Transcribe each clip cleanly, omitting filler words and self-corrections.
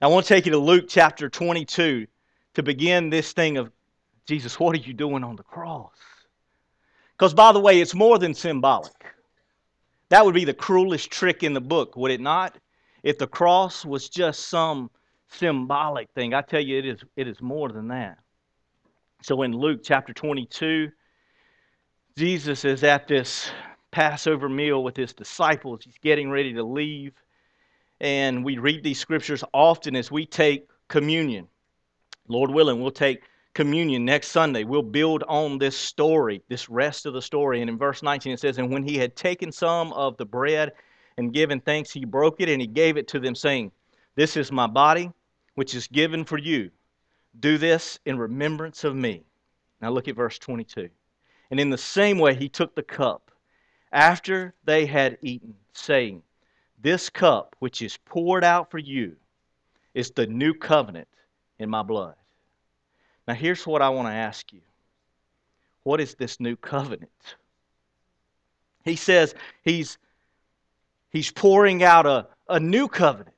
I want to take you to Luke chapter 22 to begin this thing of, Jesus, what are you doing on the cross? Because, by the way, it's more than symbolic. That would be the cruelest trick in the book, would it not? If the cross was just some symbolic thing. I tell you, it is more than that. So in Luke chapter 22, Jesus is at this Passover meal with his disciples. He's getting ready to leave. And we read these scriptures often as we take communion. Lord willing, we'll take communion next Sunday. We'll build on this story, this rest of the story. And in verse 19 it says, "And when he had taken some of the bread and given thanks, he broke it and he gave it to them, saying, 'This is my body, which is given for you. Do this in remembrance of me.'" Now look at verse 22. "And in the same way he took the cup after they had eaten, saying, 'This cup which is poured out for you is the new covenant in my blood.'" Now here's what I want to ask you. What is this new covenant? He says he's pouring out a new covenant.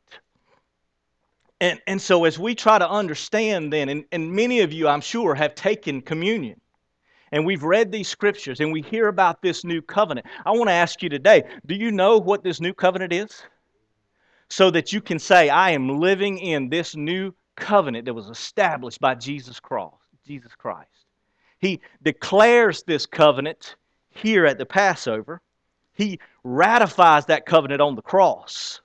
And so as we try to understand then, and many of you I'm sure have taken communion, and we've read these scriptures and we hear about this new covenant. I want to ask you today, do you know what this new covenant is? So that you can say, I am living in this new covenant that was established by Jesus Christ. He declares this covenant here at the Passover. He ratifies that covenant on the cross.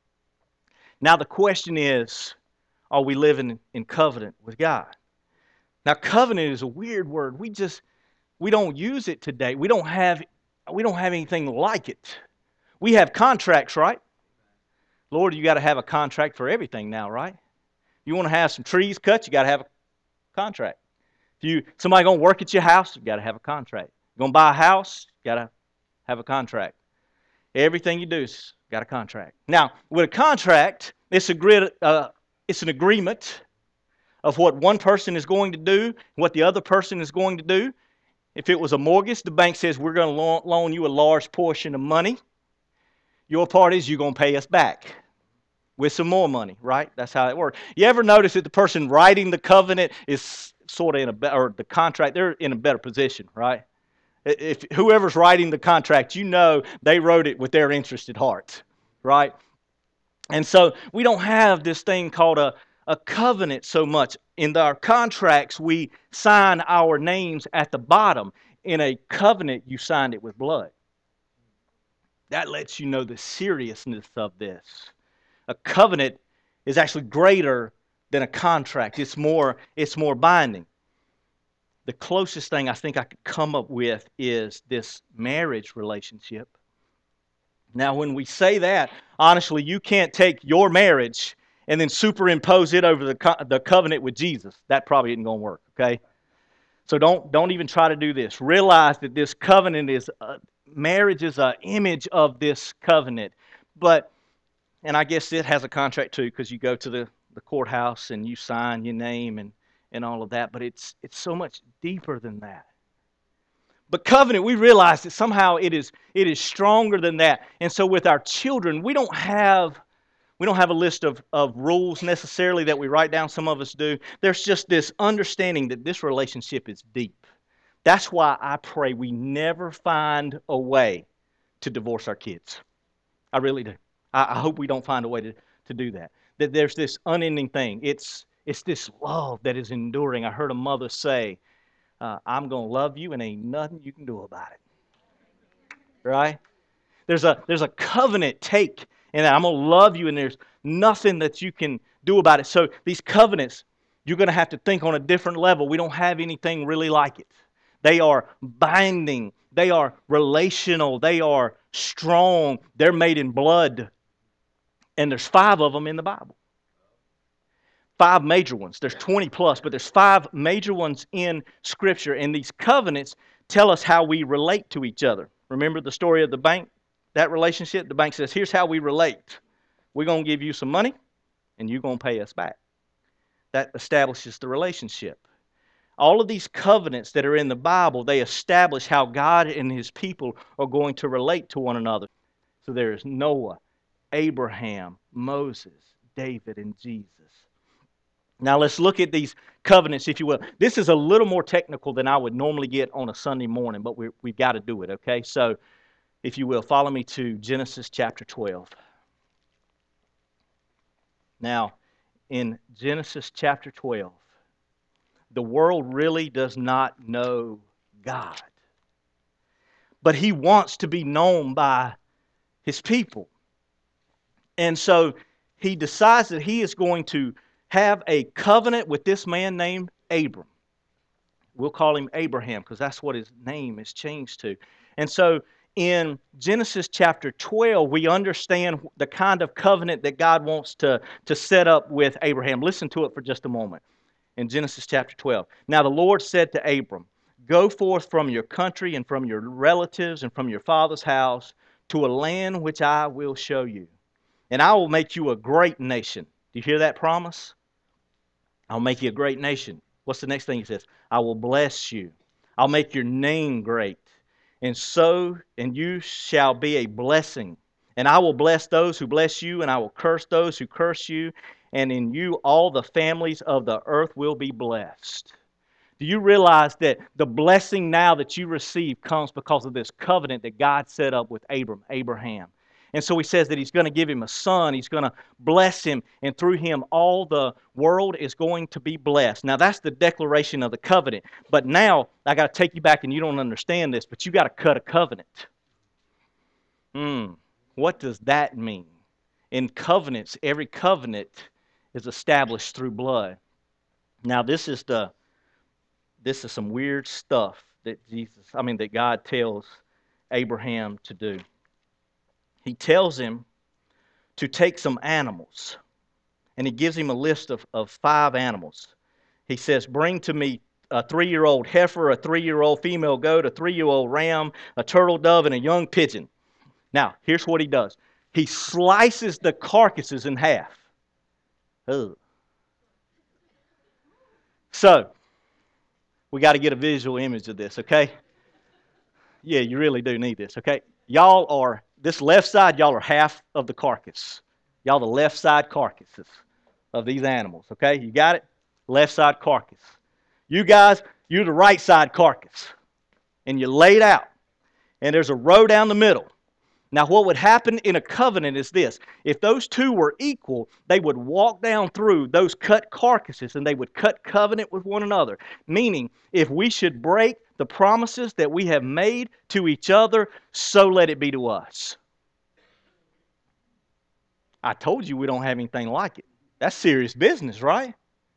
Now the question is, are we living in covenant with God? Now covenant is a weird word. We don't use it today. We don't have anything like it. We have contracts, right? Lord, you got to have a contract for everything now, right? You want to have some trees cut, you got to have a contract. If somebody going to work at your house, you got to have a contract. You're going to buy a house, you got to have a contract. Everything you do has got a contract. Now, with a contract, it's an agreement of what one person is going to do, what the other person is going to do. If it was a mortgage, the bank says we're going to loan you a large portion of money. Your part is you're going to pay us back with some more money, right? That's how it works. You ever notice that the person writing the covenant is sort of or the contract, they're in a better position, right? If whoever's writing the contract, you know they wrote it with their interest at heart, right? And so we don't have this thing called a covenant so much. In our contracts, we sign our names at the bottom. In a covenant, you signed it with blood. That lets you know the seriousness of this. A covenant is actually greater than a contract. It's more binding. The closest thing I think I could come up with is this marriage relationship. Now, when we say that, honestly, you can't take your marriage and then superimpose it over the covenant with Jesus. That probably isn't going to work, okay? So don't even try to do this. Realize that this covenant is, marriage is an image of this covenant. And I guess it has a contract too, because you go to the courthouse and you sign your name and all of that. But it's so much deeper than that. But covenant, we realize that somehow it is stronger than that. And so with our children, we don't have a list of rules necessarily that we write down. Some of us do. There's just this understanding that this relationship is deep. That's why I pray we never find a way to divorce our kids. I really do. I hope we don't find a way to do that. That there's this unending thing. It's this love that is enduring. I heard a mother say, I'm going to love you and ain't nothing you can do about it. Right? There's a covenant take in that. I'm going to love you and there's nothing that you can do about it. So these covenants, you're going to have to think on a different level. We don't have anything really like it. They are binding. They are relational. They are strong. They're made in blood. And there's 5 of them in the Bible. 5 major ones. There's 20 plus, but there's 5 major ones in Scripture. And these covenants tell us how we relate to each other. Remember the story of the bank? That relationship? The bank says, here's how we relate. We're going to give you some money, and you're going to pay us back. That establishes the relationship. All of these covenants that are in the Bible, they establish how God and His people are going to relate to one another. So there is Noah, Abraham, Moses, David and Jesus. Now let's look at these covenants, if you will. This is a little more technical than I would normally get on a Sunday morning, but we've got to do it, okay? So, if you will, follow me to Genesis chapter 12. Now, in Genesis chapter 12, the world really does not know God. But He wants to be known by His people. And so He decides that He is going to have a covenant with this man named Abram. We'll call him Abraham because that's what his name is changed to. And so in Genesis chapter 12, we understand the kind of covenant that God wants to set up with Abraham. Listen to it for just a moment. In Genesis chapter 12. Now the Lord said to Abram, "Go forth from your country and from your relatives and from your father's house to a land which I will show you. And I will make you a great nation." Do you hear that promise? I'll make you a great nation. What's the next thing He says? I will bless you. I'll make your name great. And you shall be a blessing. And I will bless those who bless you, and I will curse those who curse you. And in you all the families of the earth will be blessed. Do you realize that the blessing now that you receive comes because of this covenant that God set up with Abraham? And so He says that He's going to give him a son. He's going to bless him. And through him, all the world is going to be blessed. Now, that's the declaration of the covenant. But now, I got to take you back, and you don't understand this, but you got to cut a covenant. What does that mean? In covenants, every covenant is established through blood. Now, this is some weird stuff that God tells Abraham to do. He tells him to take some animals, and He gives him a list of 5 animals. He says, "Bring to me a 3-year-old heifer, a 3-year-old female goat, a 3-year-old ram, a turtle dove, and a young pigeon." Now, here's what he does. He slices the carcasses in half. Ugh. So, we got to get a visual image of this, okay? Yeah, you really do need this, okay? This left side, y'all are half of the carcass. Y'all the left side carcasses of these animals, okay? You got it? Left side carcass. You guys, you're the right side carcass. And you lay it out. And there's a row down the middle. Now, what would happen in a covenant is this. If those two were equal, they would walk down through those cut carcasses and they would cut covenant with one another. Meaning, if we should break the promises that we have made to each other, so let it be to us. I told you we don't have anything like it. That's serious business, right?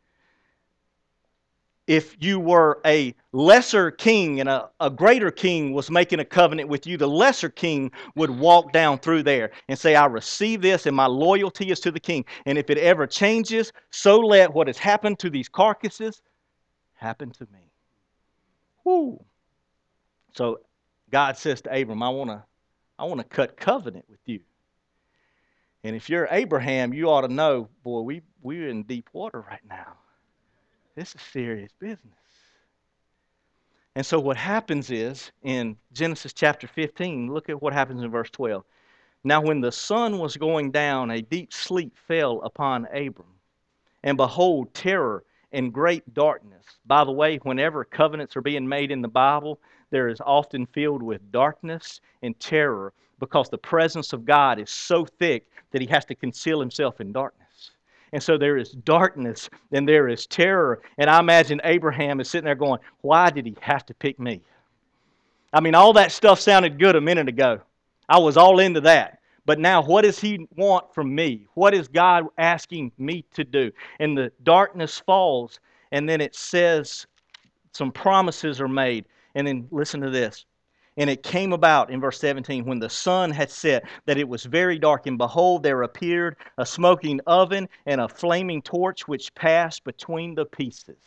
If you were a lesser king and a greater king was making a covenant with you, the lesser king would walk down through there and say, "I receive this and my loyalty is to the king. And if it ever changes, so let what has happened to these carcasses happen to me." Woo. So God says to Abram, I want to cut covenant with you. And if you're Abraham, you ought to know, boy, we're in deep water right now. This is serious business. And so what happens is, in Genesis chapter 15, look at what happens in verse 12. Now when the sun was going down, a deep sleep fell upon Abram. And behold, terror and great darkness. By the way, whenever covenants are being made in the Bible, there is often filled with darkness and terror because the presence of God is so thick that He has to conceal Himself in darkness. And so there is darkness and there is terror. And I imagine Abraham is sitting there going, why did He have to pick me? I mean, all that stuff sounded good a minute ago. I was all into that. But now what does He want from me? What is God asking me to do? And the darkness falls, and then it says some promises are made. And then listen to this. And it came about in verse 17, when the sun had set, that it was very dark, and behold, there appeared a smoking oven and a flaming torch which passed between the pieces.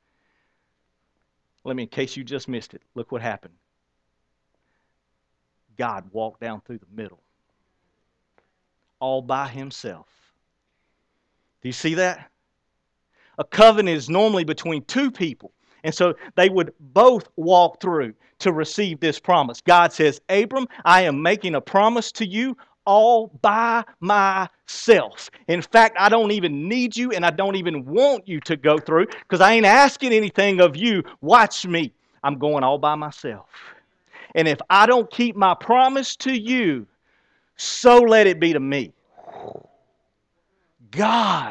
In case you just missed it, look what happened. God walked down through the middle, all by Himself. Do you see that? A covenant is normally between two people. And so they would both walk through to receive this promise. God says, Abram, I am making a promise to you all by myself. In fact, I don't even need you and I don't even want you to go through because I ain't asking anything of you. Watch me. I'm going all by myself. And if I don't keep my promise to you, so let it be to me. God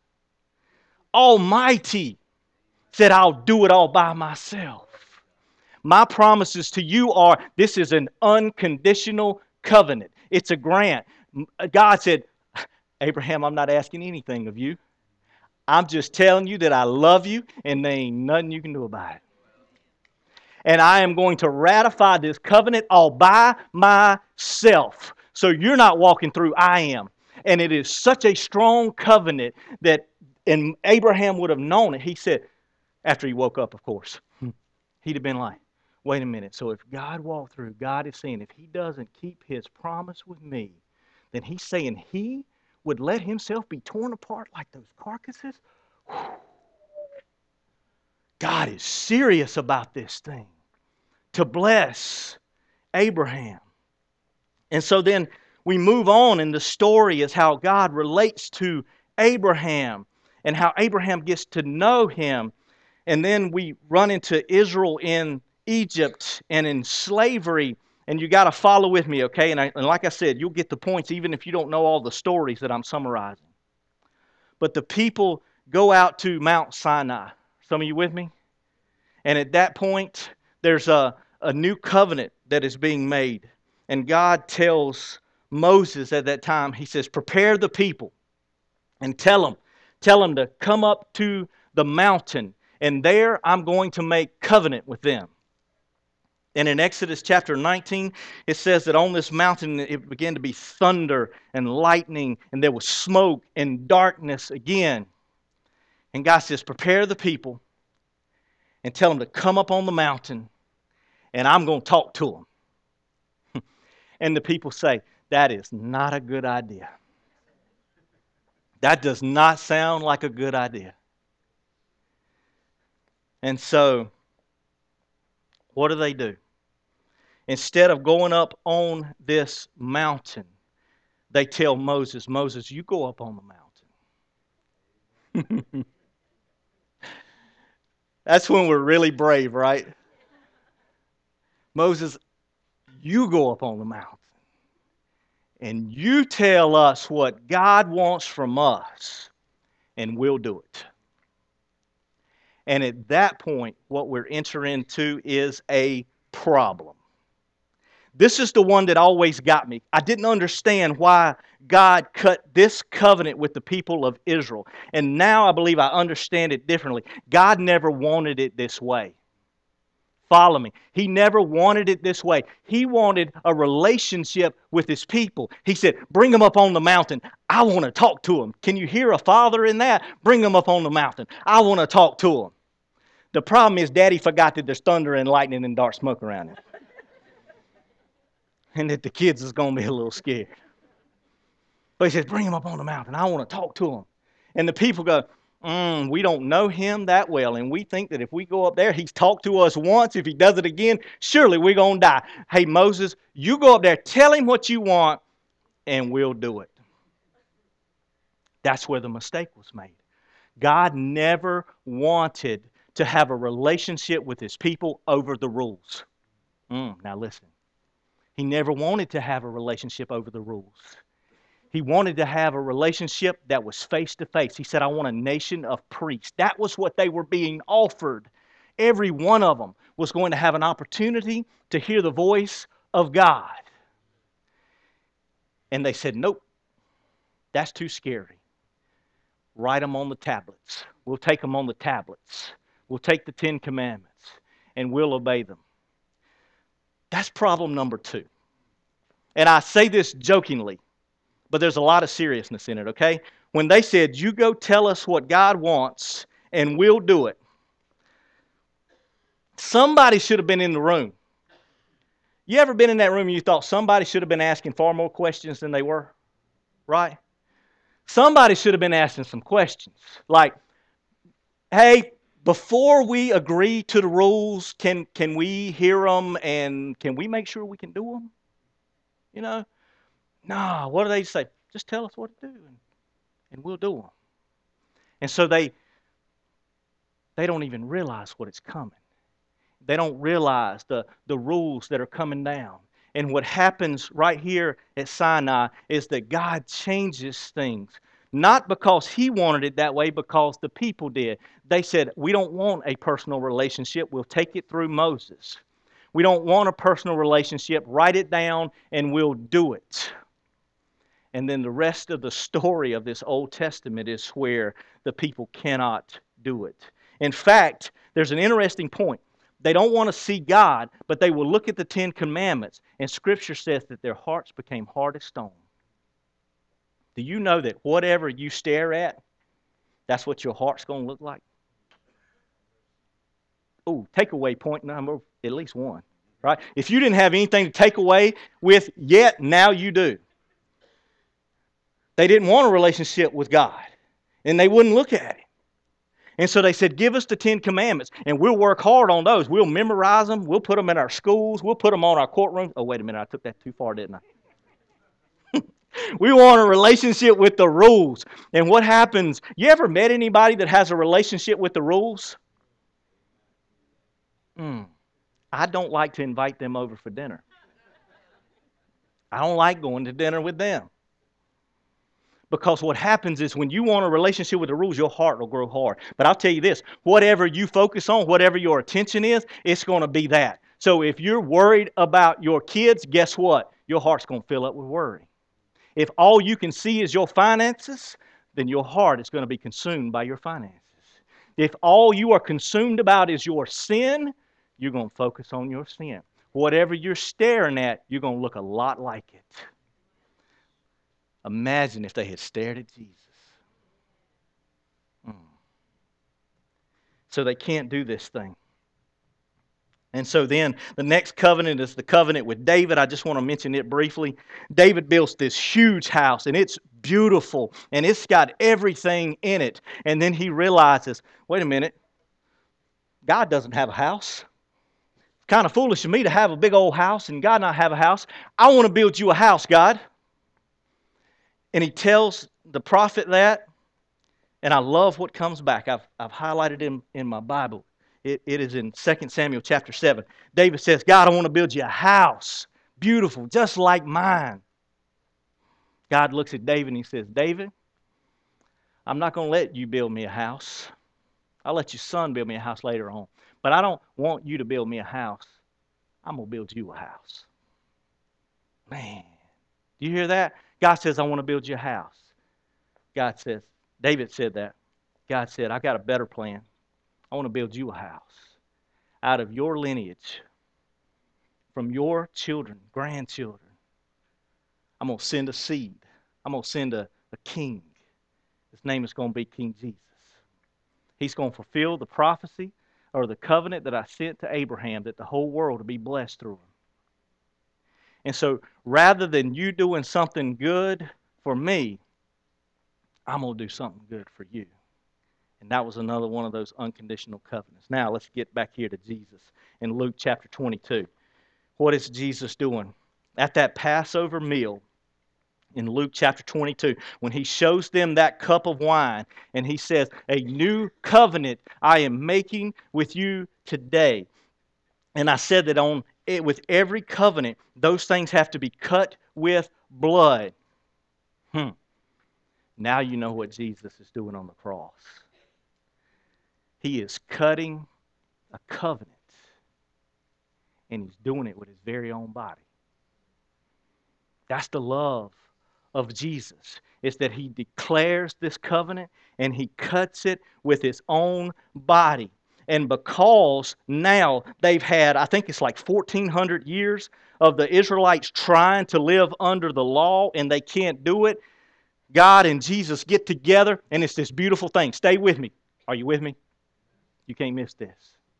Almighty said, I'll do it all by myself. My promises to you are, this is an unconditional covenant. It's a grant. God said, Abraham, I'm not asking anything of you. I'm just telling you that I love you and there ain't nothing you can do about it. And I am going to ratify this covenant all by myself. So you're not walking through, I am. And it is such a strong covenant that, and Abraham would have known it. He said, after he woke up, of course, he'd have been like, wait a minute. So if God walked through, God is saying, if he doesn't keep his promise with me, then he's saying he would let himself be torn apart like those carcasses? God is serious about this thing to bless Abraham. And so then we move on, and the story is how God relates to Abraham and how Abraham gets to know him. And then we run into Israel in Egypt and in slavery. And you got to follow with me, okay? And like I said, you'll get the points even if you don't know all the stories that I'm summarizing. But the people go out to Mount Sinai. Some of you with me? And at that point, there's a new covenant that is being made. And God tells Moses at that time, he says, prepare the people and tell them to come up to the mountain. And there I'm going to make covenant with them. And in Exodus chapter 19, it says that on this mountain it began to be thunder and lightning, and there was smoke and darkness again. And God says, prepare the people and tell them to come up on the mountain, and I'm going to talk to them. And the people say, that is not a good idea. That does not sound like a good idea. And so, what do? Instead of going up on this mountain, they tell Moses, Moses, you go up on the mountain. That's when we're really brave, right? Moses, you go up on the mountain. And you tell us what God wants from us, and we'll do it. And at that point, what we're entering into is a problem. This is the one that always got me. I didn't understand why God cut this covenant with the people of Israel. And now I believe I understand it differently. God never wanted it this way. Follow me. He never wanted it this way. He wanted a relationship with his people. He said, bring them up on the mountain. I want to talk to them. Can you hear a father in that? Bring them up on the mountain. I want to talk to them. The problem is Daddy forgot that there's thunder and lightning and dark smoke around him. And that the kids is going to be a little scared. But he says, bring them up on the mountain. I want to talk to them. And the people go, we don't know him that well, and we think that if we go up there, he's talked to us once. If he does it again, surely we're going to die. Hey, Moses, you go up there, tell him what you want, and we'll do it. That's where the mistake was made. God never wanted to have a relationship with his people over the rules. Now listen. He never wanted to have a relationship over the rules. He wanted to have a relationship that was face to face. He said, I want a nation of priests. That was what they were being offered. Every one of them was going to have an opportunity to hear the voice of God. And they said, nope, that's too scary. Write them on the tablets. We'll take them on the tablets. We'll take the 10 Commandments and we'll obey them. That's problem number 2. And I say this jokingly, but there's a lot of seriousness in it, okay? When they said, you go tell us what God wants and we'll do it, somebody should have been in the room. You ever been in that room and you thought somebody should have been asking far more questions than they were? Right? Somebody should have been asking some questions. Like, hey, before we agree to the rules, can we hear them and can we make sure we can do them? You know? Nah, what do they say? Just tell us what to do, and we'll do them. And so they don't even realize what is coming. They don't realize the rules that are coming down. And what happens right here at Sinai is that God changes things. Not because He wanted it that way, because the people did. They said, we don't want a personal relationship. We'll take it through Moses. We don't want a personal relationship. Write it down and we'll do it. And then the rest of the story of this Old Testament is where the people cannot do it. In fact, there's an interesting point. They don't want to see God, but they will look at the Ten Commandments, and Scripture says that their hearts became hard as stone. Do you know that whatever you stare at, that's what your heart's going to look like? Oh, takeaway point number at least one, right? If you didn't have anything to take away with yet, now you do. They didn't want a relationship with God, and they wouldn't look at it. And so they said, give us the Ten Commandments, and we'll work hard on those. We'll memorize them. We'll put them in our schools. We'll put them on our courtrooms. Oh, wait a minute. I took that too far, didn't I? We want a relationship with the rules. And what happens? You ever met anybody that has a relationship with the rules? I don't like to invite them over for dinner. I don't like going to dinner with them. Because what happens is when you want a relationship with the rules, your heart will grow hard. But I'll tell you this, whatever you focus on, whatever your attention is, it's going to be that. So if you're worried about your kids, guess what? Your heart's going to fill up with worry. If all you can see is your finances, then your heart is going to be consumed by your finances. If all you are consumed about is your sin, you're going to focus on your sin. Whatever you're staring at, you're going to look a lot like it. Imagine if they had stared at Jesus. So they can't do this thing. And so then the next covenant is the covenant with David. I just want to mention it briefly. David builds this huge house, and it's beautiful, and it's got everything in it. And then he realizes, wait a minute, God doesn't have a house. It's kind of foolish of me to have a big old house and God not have a house. I want to build you a house, God. And he tells the prophet that, and I love what comes back. I've highlighted him in my Bible. It is in 2 Samuel chapter 7. David says, God, I want to build you a house, beautiful, just like mine. God looks at David and he says, David, I'm not going to let you build me a house. I'll let your son build me a house later on. But I don't want you to build me a house. I'm going to build you a house. Man, do you hear that? God says, I want to build you a house. God says, David said that. God said, I got a better plan. I want to build you a house out of your lineage, from your children, grandchildren. I'm going to send a seed. I'm going to send a king. His name is going to be King Jesus. He's going to fulfill the prophecy or the covenant that I sent to Abraham, that the whole world will be blessed through him. And so rather than you doing something good for me, I'm going to do something good for you. And that was another one of those unconditional covenants. Now let's get back here to Jesus in Luke chapter 22. What is Jesus doing? At that Passover meal in Luke chapter 22, when he shows them that cup of wine, and he says, a new covenant I am making with you today. And I said that with every covenant, those things have to be cut with blood. Now you know what Jesus is doing on the cross. He is cutting a covenant, and he's doing it with his very own body. That's the love of Jesus, is that he declares this covenant and he cuts it with his own body. And because now they've had, I think it's like 1,400 years of the Israelites trying to live under the law and they can't do it, God and Jesus get together and it's this beautiful thing. Stay with me. Are you with me? You can't miss this.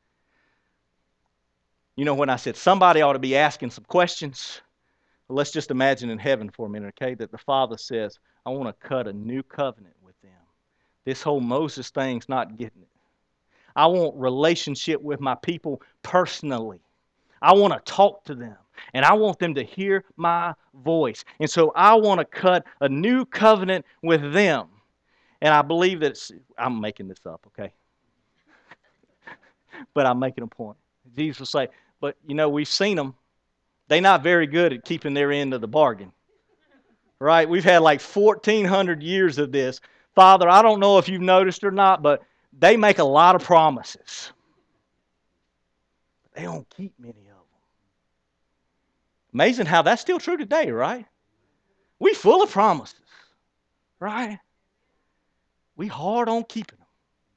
You know, when I said somebody ought to be asking some questions, well, let's just imagine in heaven for a minute, okay, that the Father says, I want to cut a new covenant with them. This whole Moses thing's not getting it. I want relationship with my people personally. I want to talk to them. and I want them to hear my voice. And so I want to cut a new covenant with them. And I believe that I'm making this up, okay? But I'm making a point. Jesus will say, but we've seen them. They're not very good at keeping their end of the bargain. Right? We've had like 1,400 years of this. Father, I don't know if you've noticed or not, but they make a lot of promises. They don't keep many of them. Amazing how that's still true today, right? We full of promises, right? We hard on keeping them.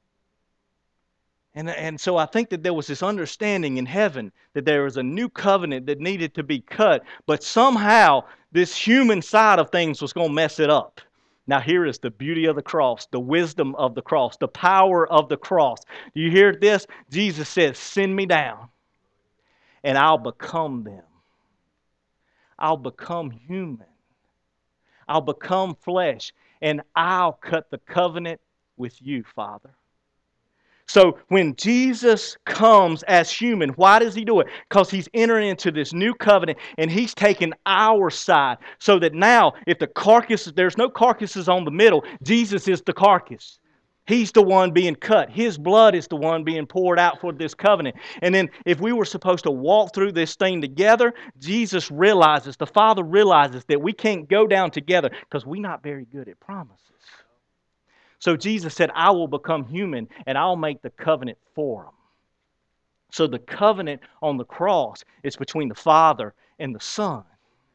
And so I think that there was this understanding in heaven that there was a new covenant that needed to be cut, but somehow this human side of things was going to mess it up. Now here is the beauty of the cross, the wisdom of the cross, the power of the cross. Do you hear this? Jesus says, send me down and I'll become them. I'll become human. I'll become flesh and I'll cut the covenant with you, Father. So when Jesus comes as human, why does he do it? Because he's entering into this new covenant and he's taken our side. So that now, if there's no carcasses on the middle, Jesus is the carcass. He's the one being cut. His blood is the one being poured out for this covenant. And then if we were supposed to walk through this thing together, Jesus realizes, the Father realizes that we can't go down together because we're not very good at promises. So Jesus said, I will become human and I'll make the covenant for them. So the covenant on the cross is between the Father and the Son.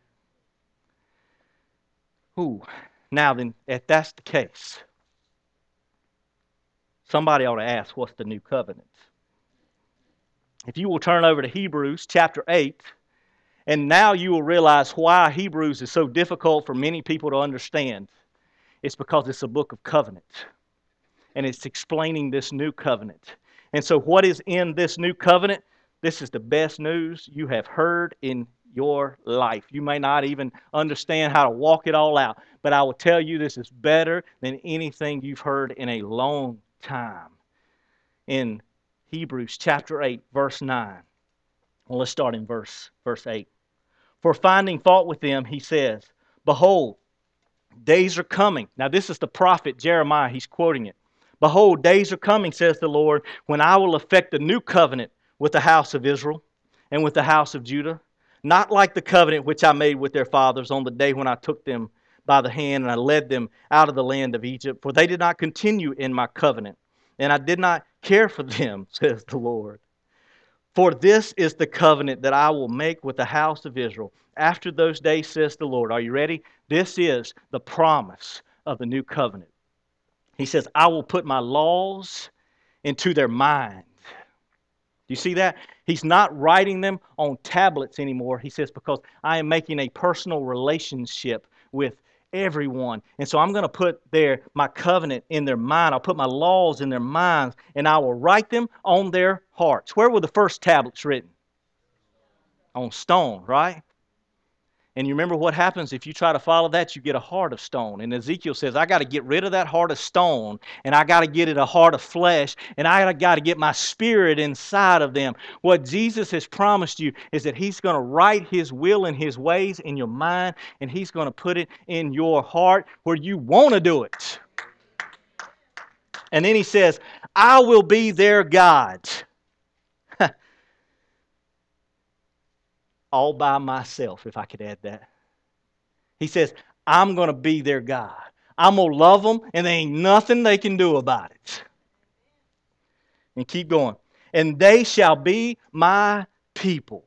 Ooh, now then, if that's the case, somebody ought to ask, what's the new covenant? If you will turn over to Hebrews chapter 8, and now you will realize why Hebrews is so difficult for many people to understand. It's because it's a book of covenant. And it's explaining this new covenant. And so what is in this new covenant? This is the best news you have heard in your life. You may not even understand how to walk it all out, but I will tell you this is better than anything you've heard in a long time. In Hebrews chapter 8, verse 9. Well, let's start in verse 8. For finding fault with them, he says, behold, days are coming. Now this is the prophet Jeremiah. He's quoting it. Behold, days are coming, says the Lord, when I will effect a new covenant with the house of Israel and with the house of Judah, not like the covenant which I made with their fathers on the day when I took them by the hand and I led them out of the land of Egypt, for they did not continue in my covenant, and I did not care for them, says the Lord. For this is the covenant that I will make with the house of Israel. After those days, says the Lord. Are you ready? This is the promise of the new covenant. He says, I will put my laws into their mind. Do you see that? He's not writing them on tablets anymore. He says, because I am making a personal relationship with everyone. And so I'm going to put my covenant in their mind. I'll put my laws in their minds, and I will write them on their hearts. Where were the first tablets written? On stone, right? And you remember what happens if you try to follow that? You get a heart of stone. And Ezekiel says, I got to get rid of that heart of stone, and I got to get it a heart of flesh, and I got to get my spirit inside of them. What Jesus has promised you is that he's going to write his will and his ways in your mind, and he's going to put it in your heart where you want to do it. And then he says, I will be their God. All by myself, if I could add that. He says, I'm going to be their God. I'm going to love them, and there ain't nothing they can do about it. And keep going. And they shall be my people.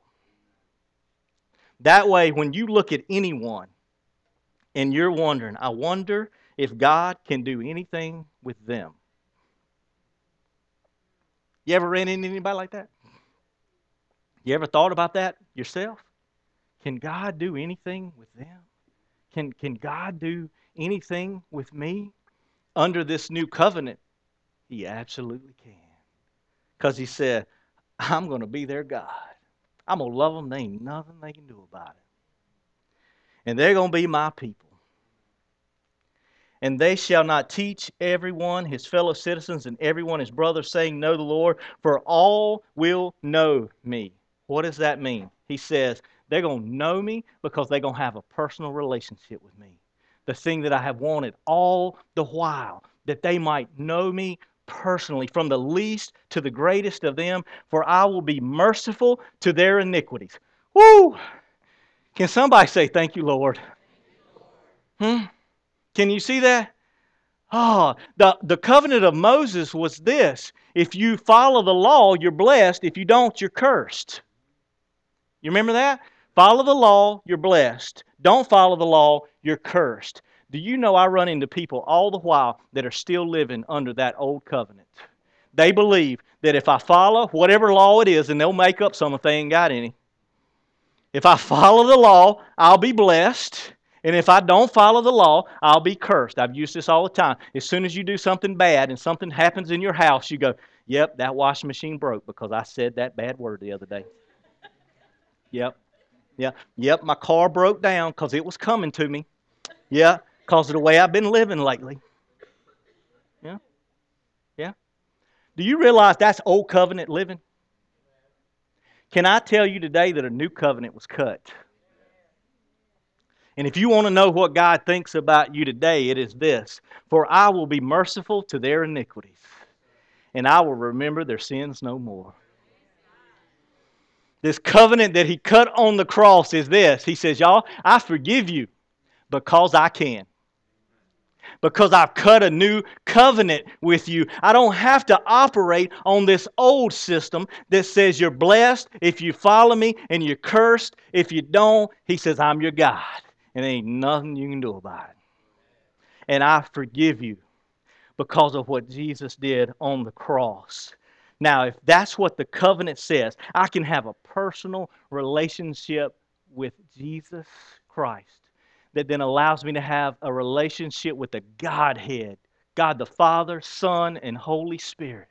That way, when you look at anyone, and you're wondering, I wonder if God can do anything with them. You ever ran into anybody like that? You ever thought about that yourself? Can God do anything with them? Can God do anything with me? Under this new covenant, he absolutely can. Because he said, I'm going to be their God. I'm going to love them. There ain't nothing they can do about it. And they're going to be my people. And they shall not teach everyone, his fellow citizens, and everyone his brother, saying, know the Lord, for all will know me. What does that mean? He says, They're going to know me because they're going to have a personal relationship with me. The thing that I have wanted all the while, that they might know me personally, from the least to the greatest of them, for I will be merciful to their iniquities. Woo! Can somebody say, thank you, Lord? Can you see that? The covenant of Moses was this. If you follow the law, you're blessed. If you don't, you're cursed. You remember that? Follow the law, you're blessed. Don't follow the law, you're cursed. Do you know I run into people all the while that are still living under that old covenant? They believe that if I follow whatever law it is, and they'll make up some if they ain't got any. If I follow the law, I'll be blessed. And if I don't follow the law, I'll be cursed. I've used this all the time. As soon as you do something bad and something happens in your house, you go, yep, that washing machine broke because I said that bad word the other day. Yep. Yep, my car broke down because it was coming to me. Yeah, because of the way I've been living lately. Yeah, yeah. Do you realize that's old covenant living? Can I tell you today that a new covenant was cut? And if you want to know what God thinks about you today, it is this: for I will be merciful to their iniquities, and I will remember their sins no more. This covenant that He cut on the cross is this. He says, y'all, I forgive you because I can. Because I've cut a new covenant with you. I don't have to operate on this old system that says you're blessed if you follow me and you're cursed if you don't. He says, I'm your God, and there ain't nothing you can do about it. And I forgive you because of what Jesus did on the cross. Now, if that's what the covenant says, I can have a personal relationship with Jesus Christ that then allows me to have a relationship with the Godhead, God the Father, Son, and Holy Spirit.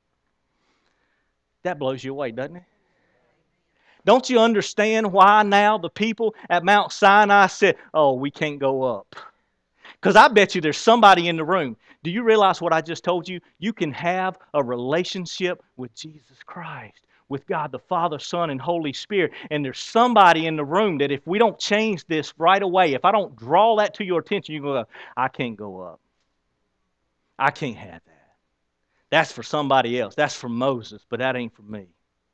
That blows you away, doesn't it? Don't you understand why now the people at Mount Sinai said, oh, we can't go up? Because I bet you there's somebody in the room. Do you realize what I just told you? You can have a relationship with Jesus Christ, with God the Father, Son, and Holy Spirit. And there's somebody in the room that if we don't change this right away, if I don't draw that to your attention, you go, I can't go up. I can't have that. That's for somebody else. That's for Moses, but that ain't for me.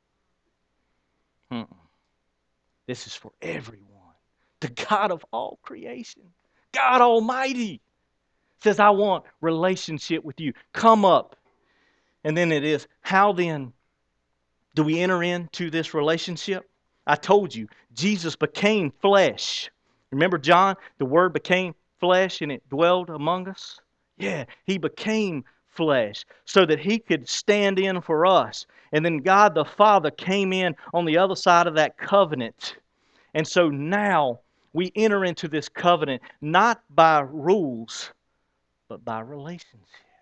This is for everyone. The God of all creation, God Almighty, says, I want relationship with you. Come up. And then it is, how then do we enter into this relationship? I told you, Jesus became flesh. Remember John? The Word became flesh and it dwelled among us. Yeah, He became flesh so that He could stand in for us. And then God the Father came in on the other side of that covenant. And so now we enter into this covenant not by rules, but by relationship.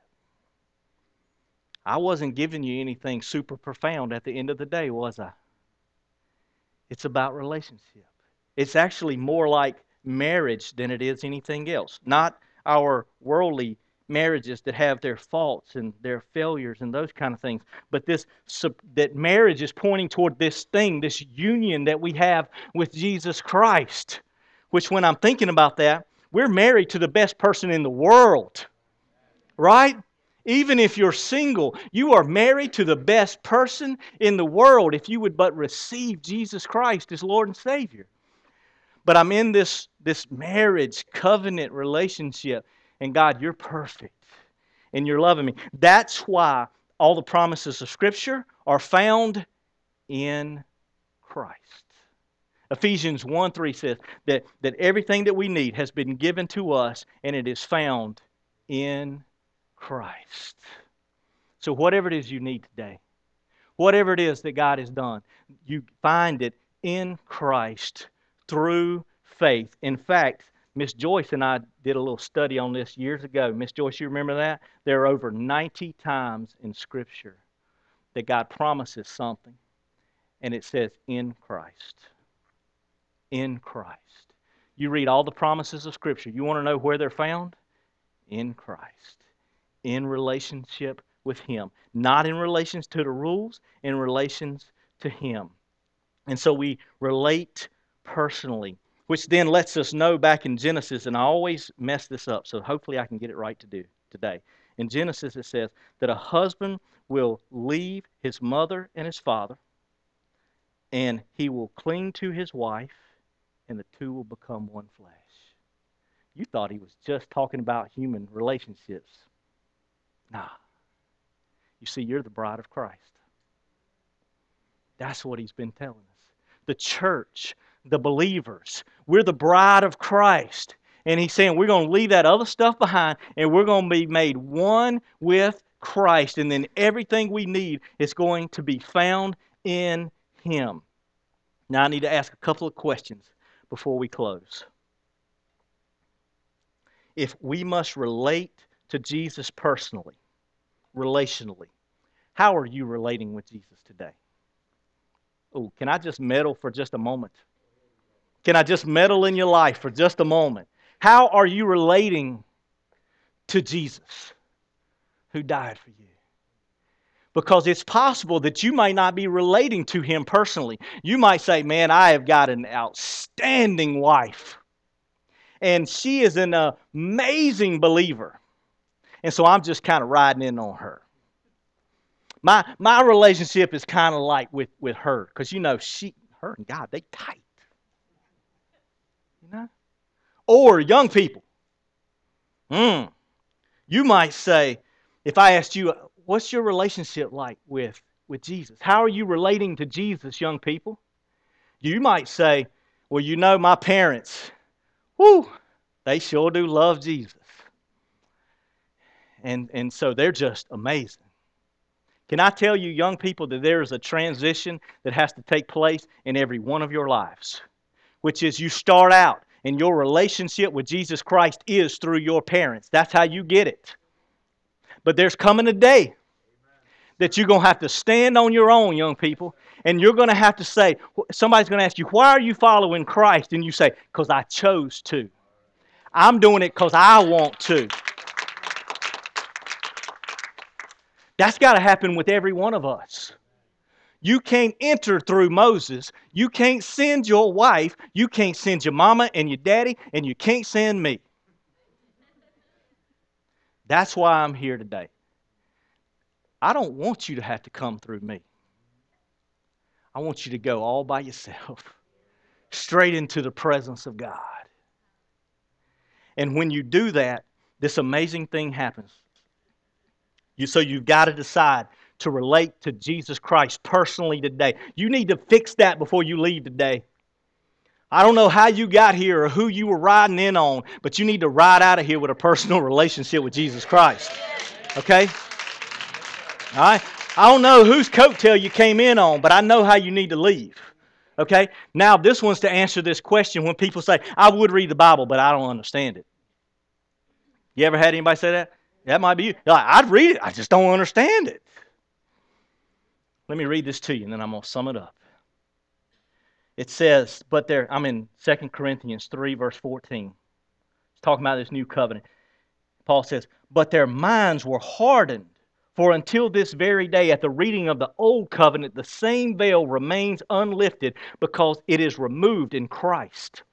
I wasn't giving you anything super profound at the end of the day, was I? It's about relationship. It's actually more like marriage than it is anything else. Not our worldly marriages that have their faults and their failures and those kind of things, but that marriage is pointing toward this thing, this union that we have with Jesus Christ, which when I'm thinking about that, we're married to the best person in the world, right? Even if you're single, you are married to the best person in the world if you would but receive Jesus Christ as Lord and Savior. But I'm in this marriage covenant relationship, and God, you're perfect, and you're loving me. That's why all the promises of Scripture are found in Christ. Ephesians 1:3 says that everything that we need has been given to us, and it is found in Christ. So whatever it is you need today, whatever it is that God has done, you find it in Christ through faith. In fact, Miss Joyce and I did a little study on this years ago. Miss Joyce, you remember that? There are over 90 times in Scripture that God promises something, and it says in Christ. In Christ. You read all the promises of Scripture. You want to know where they're found? In Christ. In relationship with Him. Not in relations to the rules, in relations to Him. And so we relate personally, which then lets us know back in Genesis, and I always mess this up, so hopefully I can get it right to do today. In Genesis, it says that a husband will leave his mother and his father, and he will cling to his wife, and the two will become one flesh. You thought he was just talking about human relationships. Nah. You see, you're the bride of Christ. That's what he's been telling us. The church, the believers, we're the bride of Christ. And he's saying we're going to leave that other stuff behind and we're going to be made one with Christ. And then everything we need is going to be found in him. Now I need to ask a couple of questions before we close. If we must relate to Jesus personally, relationally, how are you relating with Jesus today? Oh, can I just meddle for just a moment? Can I just meddle in your life for just a moment? How are you relating to Jesus who died for you? Because it's possible that you might not be relating to him personally. You might say, man, I have got an outstanding wife. And she is an amazing believer. And so I'm just kind of riding in on her. My relationship is kind of like with her. Because, her and God, they tight. You know? Or young people. You might say, if I asked you, what's your relationship like with Jesus? How are you relating to Jesus, young people? You might say, well, my parents, they sure do love Jesus. And so they're just amazing. Can I tell you, young people, that there is a transition that has to take place in every one of your lives, which is you start out, and your relationship with Jesus Christ is through your parents. That's how you get it. But there's coming a day that you're going to have to stand on your own, young people, and you're going to have to say, somebody's going to ask you, why are you following Christ? And you say, because I chose to. I'm doing it because I want to. That's got to happen with every one of us. You can't enter through Moses. You can't send your wife. You can't send your mama and your daddy, and you can't send me. That's why I'm here today. I don't want you to have to come through me. I want you to go all by yourself, straight into the presence of God. And when you do that, this amazing thing happens. So you've got to decide to relate to Jesus Christ personally today. You need to fix that before you leave today. I don't know how you got here or who you were riding in on, but you need to ride out of here with a personal relationship with Jesus Christ. Okay? All right? I don't know whose coattail you came in on, but I know how you need to leave. Okay? Now, this one's to answer this question when people say, I would read the Bible, but I don't understand it. You ever had anybody say that? That might be you. You're like, I'd read it, I just don't understand it. Let me read this to you, and then I'm going to sum it up. It says, I'm in 2 Corinthians 3, verse 14. It's talking about this new covenant. Paul says, but their minds were hardened, for until this very day, at the reading of the old covenant, the same veil remains unlifted because it is removed in Christ.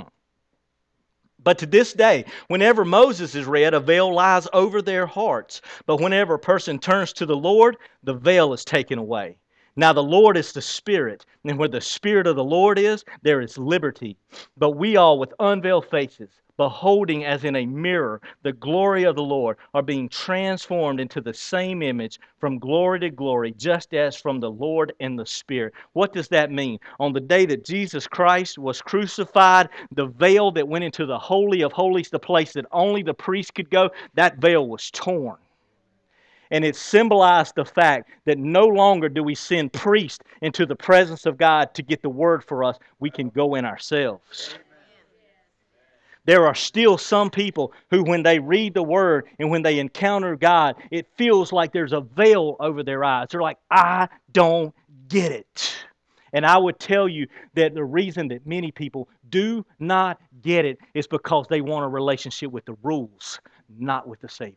But to this day, whenever Moses is read, a veil lies over their hearts. But whenever a person turns to the Lord, the veil is taken away. Now the Lord is the Spirit, and where the Spirit of the Lord is, there is liberty. But we all, with unveiled faces, beholding as in a mirror the glory of the Lord, are being transformed into the same image from glory to glory, just as from the Lord and the Spirit. What does that mean? On the day that Jesus Christ was crucified, the veil that went into the Holy of Holies, the place that only the priest could go, that veil was torn. And it symbolized the fact that no longer do we send priests into the presence of God to get the word for us. We can go in ourselves. There are still some people who, when they read the Word and when they encounter God, it feels like there's a veil over their eyes. They're like, I don't get it. And I would tell you that the reason that many people do not get it is because they want a relationship with the rules, not with the Savior.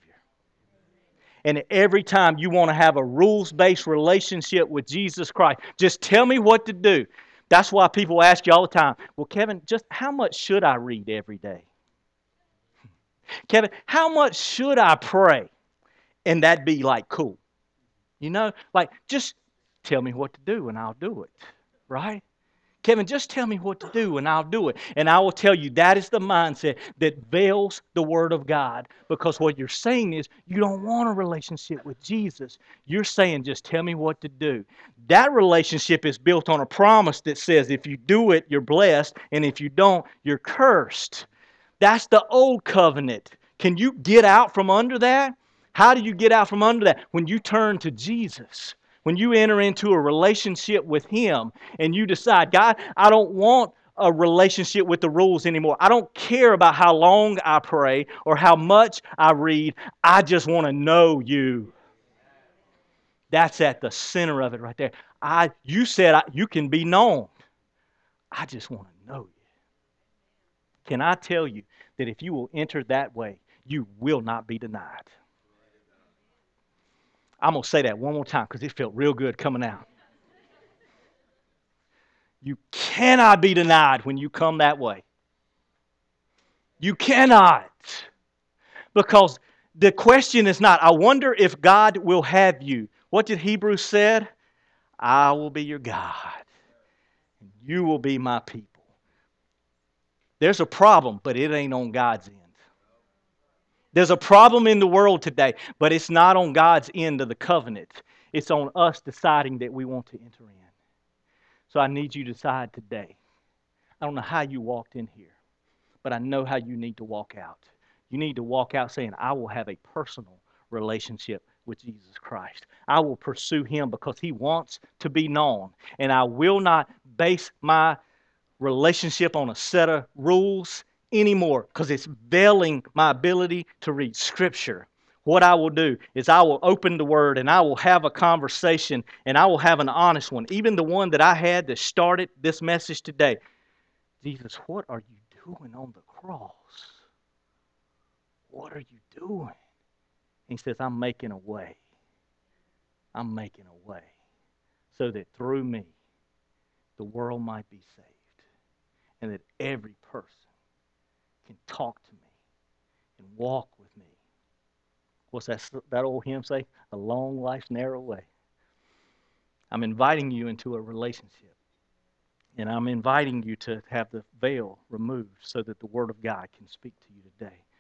And every time you want to have a rules-based relationship with Jesus Christ, just tell me what to do. That's why people ask you all the time, well, Kevin, just how much should I read every day? Kevin, how much should I pray? And that'd be like, cool. You know, like just tell me what to do and I'll do it. Right? Kevin, just tell me what to do and I'll do it. And I will tell you that is the mindset that veils the Word of God. Because what you're saying is you don't want a relationship with Jesus. You're saying just tell me what to do. That relationship is built on a promise that says if you do it, you're blessed. And if you don't, you're cursed. That's the old covenant. Can you get out from under that? How do you get out from under that? When you turn to Jesus. When you enter into a relationship with Him and you decide, God, I don't want a relationship with the rules anymore. I don't care about how long I pray or how much I read. I just want to know you. That's at the center of it right there. You said you can be known. I just want to know you. Can I tell you that if you will enter that way, you will not be denied? I'm going to say that one more time because it felt real good coming out. You cannot be denied when you come that way. You cannot. Because the question is not, I wonder if God will have you. What did Hebrews said? I will be your God. And you will be my people. There's a problem, but it ain't on God's end. There's a problem in the world today, but it's not on God's end of the covenant. It's on us deciding that we want to enter in. So I need you to decide today. I don't know how you walked in here, but I know how you need to walk out. You need to walk out saying, I will have a personal relationship with Jesus Christ. I will pursue Him because He wants to be known. And I will not base my relationship on a set of rules anymore because it's veiling my ability to read Scripture. What I will do is I will open the Word and I will have a conversation and I will have an honest one. Even the one that I had that started this message today. Jesus, what are you doing on the cross? What are you doing? He says, I'm making a way. I'm making a way so that through me the world might be saved and that every person can talk to me and walk with me. What's that old hymn say? A long life's narrow way. I'm inviting you into a relationship. And I'm inviting you to have the veil removed so that the Word of God can speak to you today.